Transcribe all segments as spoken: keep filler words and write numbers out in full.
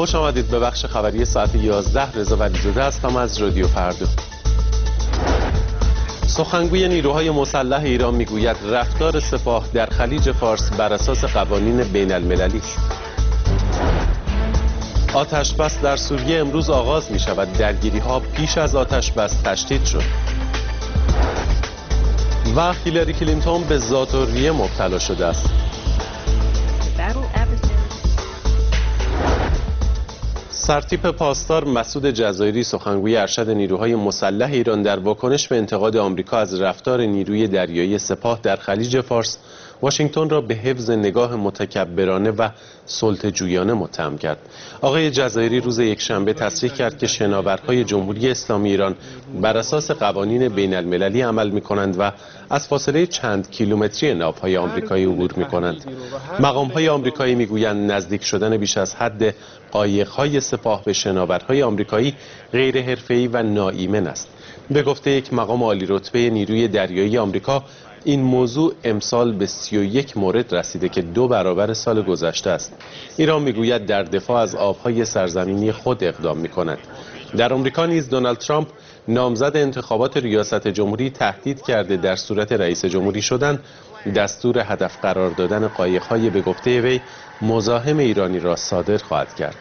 خوش آمدید به بخش خبری ساعت یازده. رضا ولیزاده هستم از رادیو فردا. سخنگوی نیروهای مسلح ایران میگوید رفتار سپاه در خلیج فارس بر اساس قوانین بین المللی است. آتش بس در سوریه امروز آغاز می شود. درگیری ها پیش از آتش بس تشدید شد. و هیلاری کلینتون به ذات‌الریه مبتلا شده است. سرتیپ پاسدار مسعود جزایری سخنگوی ارشد نیروهای مسلح ایران در واکنش به انتقاد آمریکا از رفتار نیروی دریایی سپاه در خلیج فارس واشنگتن را به حفظ نگاه متکبرانه و سلطه‌جویانه متهم کرد. آقای جزایری روز یکشنبه تصریح کرد که شناورهای جمهوری اسلامی ایران بر اساس قوانین بین المللی عمل می کنند و از فاصله چند کیلومتری ناوهای آمریکایی عبور می کنند. مقامهای آمریکایی می گویند نزدیک شدن بیش از حد قایق‌های سپاه به شناورهای آمریکایی غیر حرفه‌ای و ناایمن است. به گفته یک مقام عالی رتبه نیروی دریایی آمریکا، این موضوع امسال به سی و یک مورد رسیده که دو برابر سال گذشته است. ایران میگوید در دفاع از آبهای سرزمینی خود اقدام میکند. در آمریکا نیز دونالد ترامپ نامزد انتخابات ریاست جمهوری تهدید کرده در صورت رئیس جمهوری شدن دستور هدف قرار دادن قایق‌های به گفته وی مزاحم ایرانی را صادر خواهد کرد.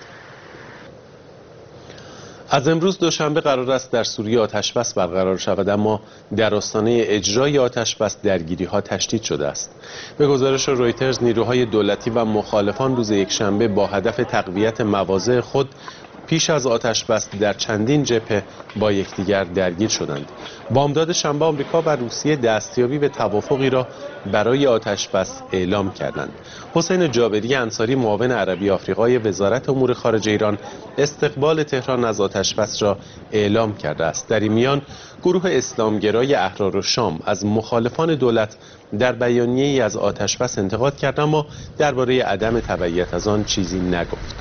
از امروز دوشنبه قرار است در سوریه آتش بس برقرار شود، اما در آستانه اجرای آتش بس درگیری ها تشدید شده است. به گزارش رویترز نیروهای دولتی و مخالفان روز یکشنبه با هدف تقویت مواضع خود پیش از آتش بس در چندین جبهه با یکدیگر درگیر شدند. بامداد شنبه آمریکا و روسیه دستیابی به توافقی را برای آتش بس اعلام کردند. حسین جابری انصاری معاون عربی آفریقای وزارت امور خارجه ایران استقبال تهران از آتش بس را اعلام کرده است. در این میان گروه اسلامگرای احرار الشام از مخالفان دولت در بیانیه‌ای از آتش بس انتقاد کرد، اما درباره عدم تبعیت از آن چیزی نگفت.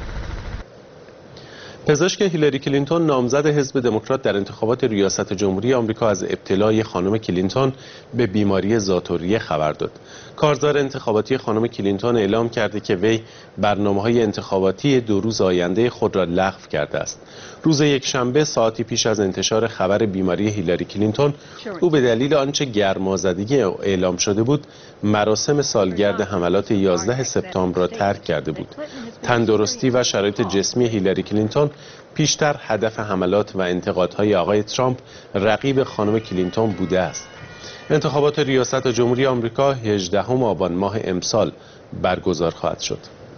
پزشک هیلاری کلینتون نامزد حزب دموکرات در انتخابات ریاست جمهوری آمریکا از ابتلای خانم کلینتون به بیماری ذات‌الریه خبر داد. کارزار انتخاباتی خانم کلینتون اعلام کرده که وی برنامه‌های انتخاباتی دو روز آینده خود را لغو کرده است. روز یکشنبه ساعتی پیش از انتشار خبر بیماری هیلاری کلینتون، او به دلیل آنچه گرمازدگی اعلام شده بود، مراسم سالگرد حملات یازده سپتامبر را ترک کرده بود. تندرستی و شرایط جسمی هیلاری کلینتون پیشتر هدف حملات و انتقادهای آقای ترامپ رقیب خانم کلینتون بوده است. انتخابات ریاست جمهوری آمریکا هجدهم آبان ماه امسال برگزار خواهد شد.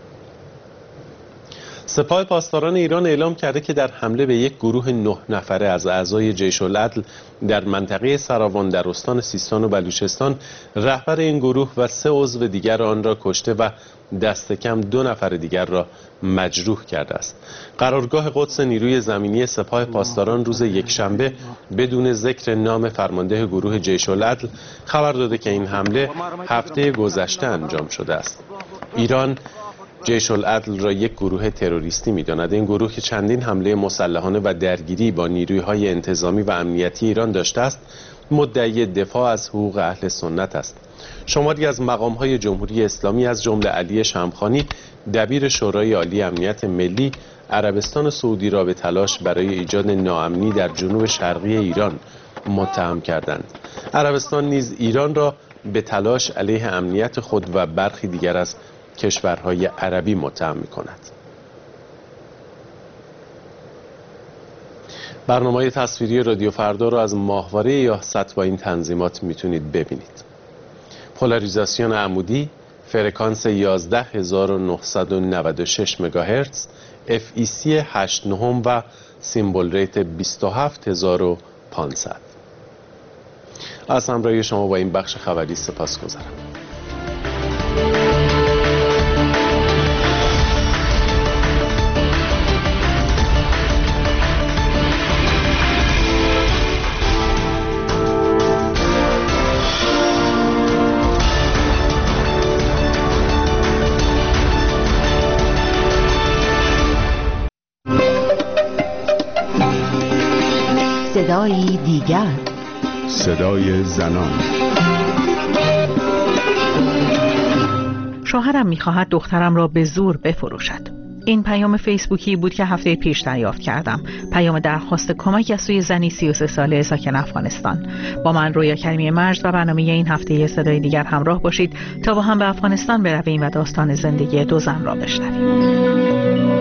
سپاه پاسداران ایران اعلام کرده که در حمله به یک گروه نه نفره از اعضای جیش العدل در منطقه سراوان در استان سیستان و بلوچستان رهبر این گروه و سه عضو دیگر آن را کشته و دست کم دو نفر دیگر را مجروح کرده است. قرارگاه قدس نیروی زمینی سپاه پاسداران روز یکشنبه بدون ذکر نام فرمانده گروه جیش العدل خبر داده که این حمله هفته گذشته انجام شده است. ایران جیش العدل را یک گروه تروریستی می‌داند. این گروه که چندین حمله مسلحانه و درگیری با نیروهای انتظامی و امنیتی ایران داشته است، مدعی دفاع از حقوق اهل سنت است. شماری از مقام‌های جمهوری اسلامی از جمله علی شمخانی دبیر شورای عالی امنیت ملی عربستان سعودی را به تلاش برای ایجاد ناامنی در جنوب شرقی ایران متهم کردند. عربستان نیز ایران را به تلاش علیه امنیت خود و برخی دیگر از کشورهای عربی متهم می‌کند. برنامه تصویری رادیو فردا را از ماهواره یاست با این تنظیمات میتونید ببینید. پولاریزاسیون عمودی، فرکانس یازده هزار و نهصد و نود و شش مگاهرتز، اف ای سی هشت نهم و سیمبل ریت بیست و هفت هزار و پانصد. از همراهی شما با این بخش خبری سپاسگزارم. صدای دیگر، صدای زنان. شوهرم می‌خواهد دخترم را به زور بفروشد. این پیام فیسبوکی بود که هفته پیش دریافت کردم. پیام درخواست کمک از سوی زنی سی و سه ساله ساکن افغانستان. با من رویا کریمی مجد و برنامه این هفته صدای دیگر همراه باشید تا با هم به افغانستان برویم و داستان زندگی دو زن را بشنویم.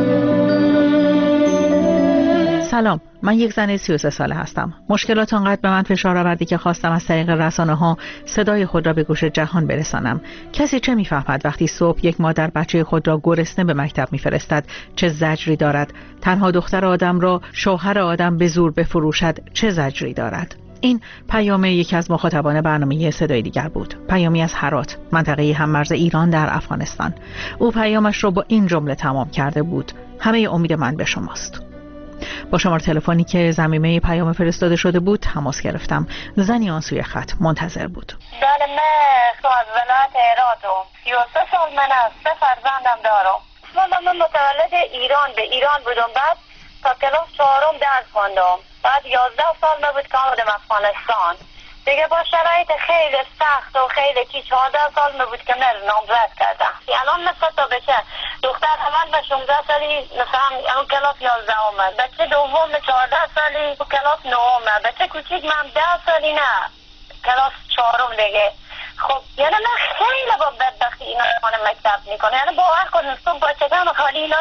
سلام، من یک زن سی و سه ساله هستم. مشکلات آنقدر به من فشار آوردی که خواستم از طریق رسانه ها صدای خود را به گوش جهان برسانم. کسی چه میفهمد وقتی صبح یک مادر بچه خود را گرسنه به مکتب میفرستد؟ چه زجری دارد؟ تنها دختر آدم را شوهر آدم به زور بفروشد؟ چه زجری دارد؟ این پیام یکی از مخاطبان برنامه صدای دیگر بود. پیامی از هرات، منطقه هممرز ایران در افغانستان. او پیامش را با این جمله تمام کرده بود: همه امید من به شماست. با شماره تلفنی که ضمیمه پیام فرستاده شده بود تماس گرفتم. زنی آن سوی خط منتظر بود. بله، من از ولایت هراتم. سی و سه سال من است. سه فرزندم دارم. من متولد ایران به ایران بودم. بعد تا کلاس چهارم درس خواندم. بعد یازده سال من بود که آمدم افغانستان. دیگه با شرایط خیلی سخت و خیلی کی چهارده سال من بود که من نامزد کردم. الان مثلا تا بچه دختر اول به شانزده سالی مثلا اون کلاس یازده اومد، بچه دوم چهارده سالی و کلاس نه اومد، بچه کوچیک من ده سالی نه کلاس چهارم دیگه. خب یعنی من خیلی با بدبختی اینا رو مکتب میکنه. یعنی باور کنم صبح با چکم خالی اینا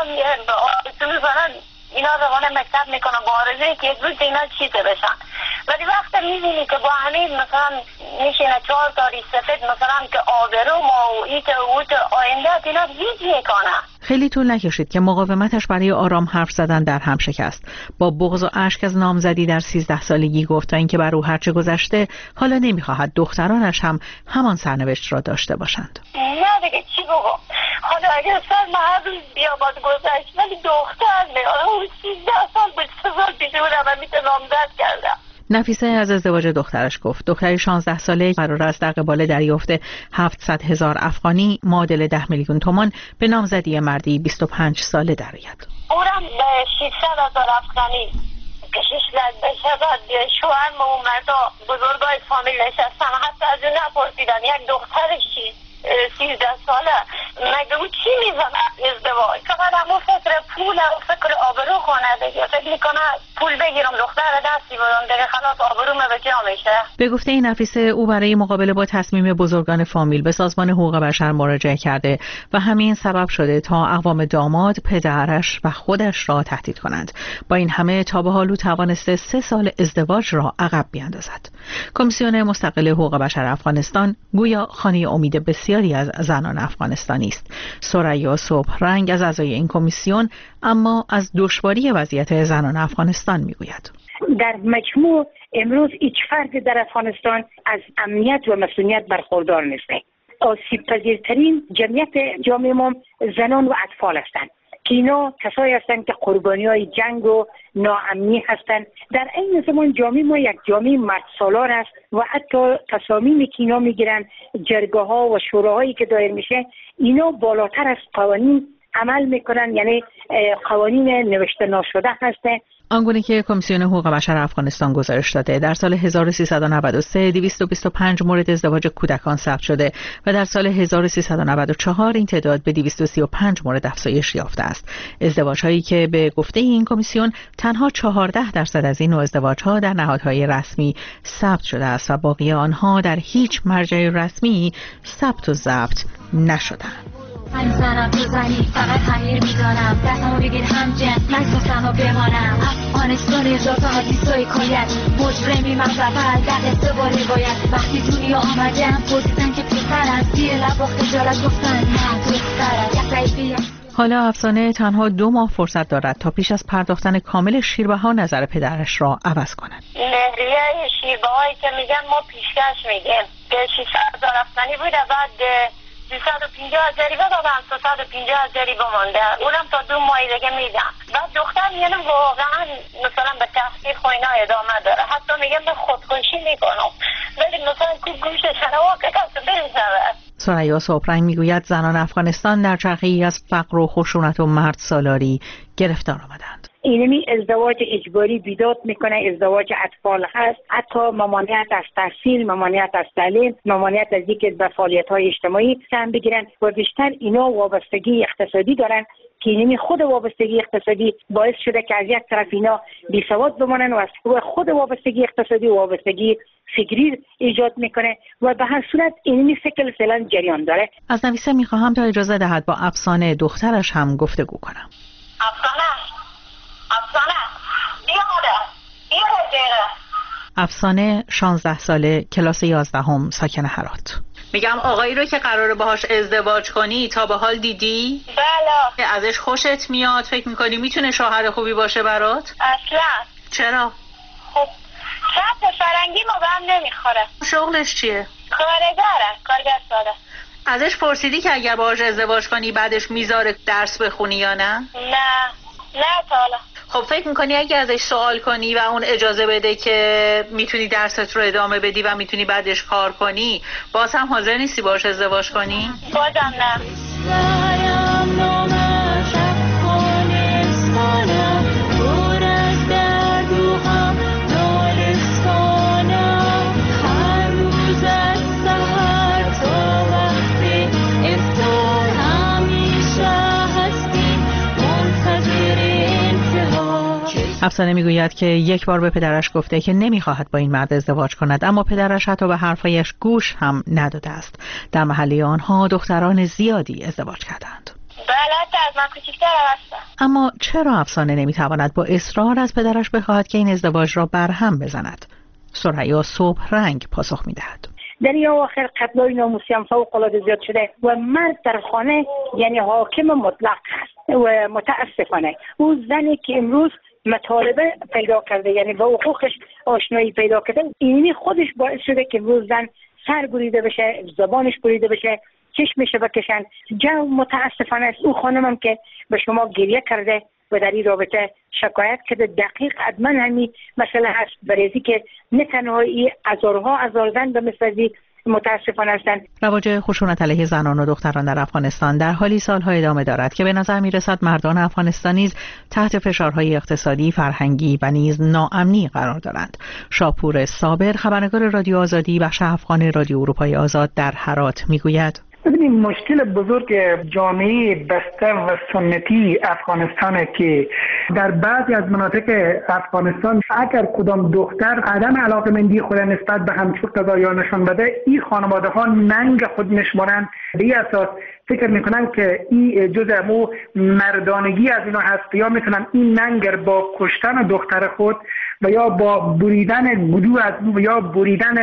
میزنن اینا روانه مکتب میکنن با آرزوی که یک روز اینا چیزه بشن. ولی وقتی میبینی که با همین مثلا میشینه چهار تاری سفید مثلا که آبرو ما و ایت و اوت آینده اینا هیچ میکنه. خیلی طول نکشید که مقاومتش برای آرام حرف زدن در هم شکست. با بغض و اشک از نامزدی در سیزده سالگی گفت تا اینکه بر او هرچه گذشته حالا نمیخواهد دخترانش هم همان سرنوشت را داشته باشند. نه دیگه چی بگم؟ حالا اگر سر من هر روز بیاباد گذشت ولی دختر نه، اون سیزده سال بود، سه سال پیش بودم و میته نامزد کردم. نفیسه از ازدواج دخترش گفت. دختری شانزده ساله قرار است در قبال دریافت هفتصد هزار افغانی معادل ده میلیون تومان به نامزدی مردی بیست و پنج ساله درآید. اونم به ششصد هزار افغانی کشش لد بشه. بعد شوهرم و مردا بزرگای فامیل نشستن، حتی از اون نپرسیدن یک دخترشی سیزده ساله مگه او چی میزن ازدواج؟ فقط همون فکر پول و فکر آبرو خونه دیگه. فکر میکنه پول بگیرم دختر دستی بدم دیگه خلاص آبرو به جا میشه. به گفته این نفیسه او برای مقابله با تصمیم بزرگان فامیل به سازمان حقوق بشر مراجعه کرده و همین سبب شده تا اقوام داماد پدرش و خودش را تهدید کنند. با این همه تا به حال او توانسته سه سال ازدواج را عقب بیاندازد. کمیسیون مستقل حقوق بشر افغانستان گویا خانه امید بسیاری از زنان افغانستانی است. ثریا صبح رنگ از اعضای این کمیسیون اما از دشواری وضعیت زنان افغانستان میگوید. در مجموع امروز هیچ فردی در افغانستان از امنیت و مسئولیت برخوردار نیست. آسیب پذیرترین جمعیت جامعه ما زنان و اطفال هستند که اینا کسایی هستند که قربانی های جنگ و ناامنی هستند. در این زمان جامعه ما یک جامعه مرد سالار است و حتی تصامیمی که اینا میگیرن، جرگه ها و شوراهایی که دایر میشه، اینا بالاتر از قوانین عمل میکنن، یعنی قوانین نوشته نشده هستند. آنگونه که کمیسیون حقوق بشر افغانستان گزارش داده در سال هزار و سیصد و نود و سه دویست و بیست و پنج مورد ازدواج کودکان ثبت شده و در سال هزار و سیصد و نود و چهار این تعداد به دویست و سی و پنج مورد افزایش یافته است. ازدواج‌هایی که به گفته این کمیسیون تنها چهارده درصد از این نوع ازدواج‌ها در نهادهای رسمی ثبت شده است و باقی آنها در هیچ مرجع رسمی ثبت و ضبط نشده‌اند. من زنم تو زنی فقط خمیر میدانم دستمو بگیر هم جنس نگفتم و بمانم افغانستان اجازه حدیث و حکایت مجرمی من زفر در قصه با روایت وقتی دنیا آمدم پرسیدن که پسرم زیر لب با خجالت گفتن نه دخترم. حالا افسانه تنها دو ماه فرصت دارد تا پیش از پرداختن کامل شیربها نظر پدرش را عوض کند. مهریه شیربهایی که میگن ما پیشکش میگیم که ششصد هزار افغانی بوده، بعد دویست و پنجاه هزاری بدادم، سیصد و پنجاه هزاری بمانده، اونم تا دو ماه دیگه میدم. بعد دختر میگن واقعا مثلا به تحقیق و اینا ادامه داره، حتی میگن به خودکشی میکنم، ولی مثلا که گوشش نوا که کسی بریزه. ثریا صبحرنگ میگوید زنان افغانستان در چرخه‌ای از فقر و خشونت و مرد سالاری گرفتار آمدند. اینمی ازدواج اجباری بیداد میکنه، ازدواج اطفال هست، حتی ممانعت از تحصیل، ممانعت از تعلیم، ممانعت از اینکه به فعالیت‌های اجتماعی سهم بگیرن و بیشتر اینا وابستگی اقتصادی دارن که اینمی خود وابستگی اقتصادی باعث شده که از یک طرف اینا بیسواد بمانن و از خود وابستگی اقتصادی و وابستگی فکری ایجاد میکنه و به هر صورت اینمی سیکل فعلا جریان داره. از نویسه میخواهم تا اجازه دهد با افسانه دخترش هم گفتگو کنم. افسانه افسانه بیا مادر بیا دقیقه. افسانه شانزده ساله، کلاس یازدهم، ساکن هرات. میگم آقایی رو که قراره باهاش ازدواج کنی تا به حال دیدی؟ بله. ازش خوشت میاد؟ فکر میکنی میتونه شوهر خوبی باشه برات؟ اصلا. چرا؟ خب شرط فرنگی ما به هم نمیخوره. شغلش چیه؟ کارگره، کارگر ساده. ازش پرسیدی که اگر باهاش ازدواج کنی بعدش میذاره درس بخونی یا نه؟ نه نه تا حالا. خب فکر میکنی اگه ازش سوال کنی و اون اجازه بده که میتونی درست رو ادامه بدی و میتونی بعدش کار کنی، باز هم حاضر نیستی باهاش ازدواج کنی؟ بازم نه. افسانه میگوید که یک بار به پدرش گفته که نمیخواهد با این مرد ازدواج کند، اما پدرش حتی به حرفایش گوش هم نداده است. در محله آنها دختران زیادی ازدواج کردند. بله از من کوچیک‌تر هستم. اما چرا افسانه نمیتواند با اصرار از پدرش بخواهد که این ازدواج را برهم بزند؟ ثریا صبح رنگ پاسخ میدهد. در این آخر قتل‌های ناموسی هم فوق العاده زیاد شده و مرد در خانه یعنی حاکم مطلق هست و متاسفانه او زنی که امروز مطالبه پیدا کرده یعنی با حقوقش آشنایی پیدا کرده، اینی خودش باعث شده که روز زن سر بریده بشه، زبانش بریده بشه، چشمش بکشن. جو متاسفانه است. او خانمم که به شما گریه کرده و در این رابطه شکایت کرده دقیق حتما همین مسئله هست، برای که نه تنها هزارها هزار زن به مثل متاسفانه هستند. رواج خشونت علیه زنان و دختران در افغانستان در حالی سالها ادامه دارد که به نظر می‌رسد مردان افغانستان نیز تحت فشارهای اقتصادی، فرهنگی و نیز ناامنی قرار دارند. شاپور صابر، خبرنگار رادیو آزادی بخش افغان رادیو اروپای آزاد در هرات میگوید: ببینید مشکل بزرگ جامعه بسته و سنتی افغانستان که در بعضی از مناطق افغانستان اگر کدام دختر عدم علاقه‌مندی خود نسبت به همسر قضایا نشان بده، این خانواده ها ننگ خود میشمارند. به این اساس فکر میکنن که این جزء امو مردانگی از اینا هست، یا میتونن این ننگ با کشتن دختر خود و یا با بریدن گلو از او یا بریدن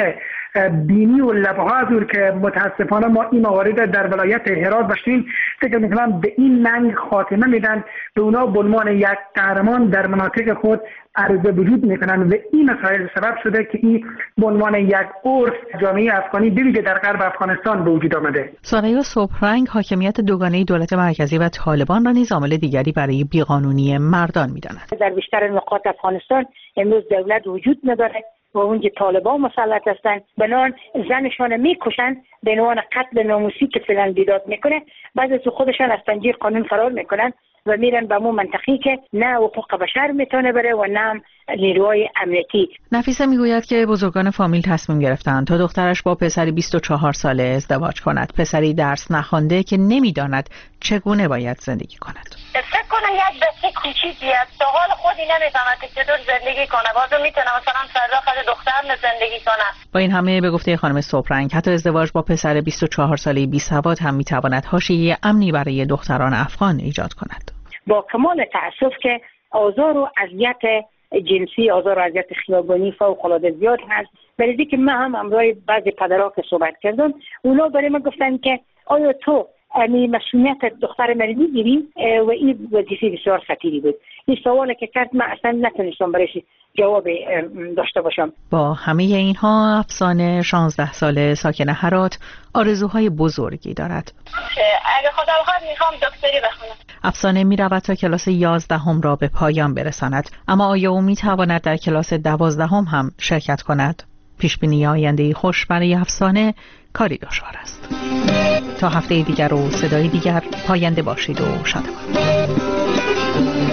بینی و لبه ها از او که متاسفانه ما این موارد در ولایت هرات داشتیم، فکر میکنم به این ننگ خاتمه میدن، به اونا به عنوان یک قهرمان در مناطق خود عرضه وجود میکنن و این مسائل سبب شده که این به عنوان یک عرف جامعه افغانی بویژه در غرب افغانستان به وجود آمده. ثریا صبحرنگ حاکمیت دوگانه دولت مرکزی و طالبان را نیز عامل دیگری برای بیقانونی مردان میداند. در بیشتر نقاط افغانستان امروز دولت وجود نداره و اونجا طالبان مسلط هستند، بنان زنشان میکشند به عنوان قتل ناموسی که فعلا بیداد میکنه، بعد از خودشان از پنجره قانون فرار میکنن و میرن به مو منطقی که نه حقوق بشر میتونه بره و نه نیروهای امنیتی. نفیسه میگوید که بزرگان فامیل تصمیم گرفتند تا دخترش با پسری بیست و چهار ساله ازدواج کند، پسری درس نخوانده که نمیداند چگونه باید زندگی کند. فکر کنم یک بچه کوچیکی است، تا حال خودی نمیفهمه که چطور زندگی کنه، بازم میتونه مثلا فردا خود دختر زندگی کنه. با این همه به گفته خانم صبحرنگ حتی ازدواج با پسر بیست و چهار ساله بی‌سواد هم میتواند حاشیه امنی برای دختران افغان ایجاد کند. با کمال تأسف که آزار و اذیت جنسی، آزار و اذیت خیابانی فوق العاده زیاد هست. برای که من هم امروز بعضی پدرها که صحبت کردم، اونا برای من گفتن که آیا تو امی مسئولیت دختر من میگیری؟ و این وظیفه بسیار خطیری بود. این سوالی که کرد من اصلا نتونستم برایش جواب داشته باشم. با همه اینها افسانه شانزده ساله ساکن هرات آرزوهای بزرگی دارد. اگه خدا بخواد میخوام دکتری بخونم. افسانه میرود تا کلاس یازدهم را به پایان برساند، اما آیا او میتواند در کلاس دوازدهم هم شرکت کند؟ پیشبینی آینده خوش برای افسانه کاری دشوار است. تا هفته دیگر و صدای دیگر پاینده باشید و شادمان.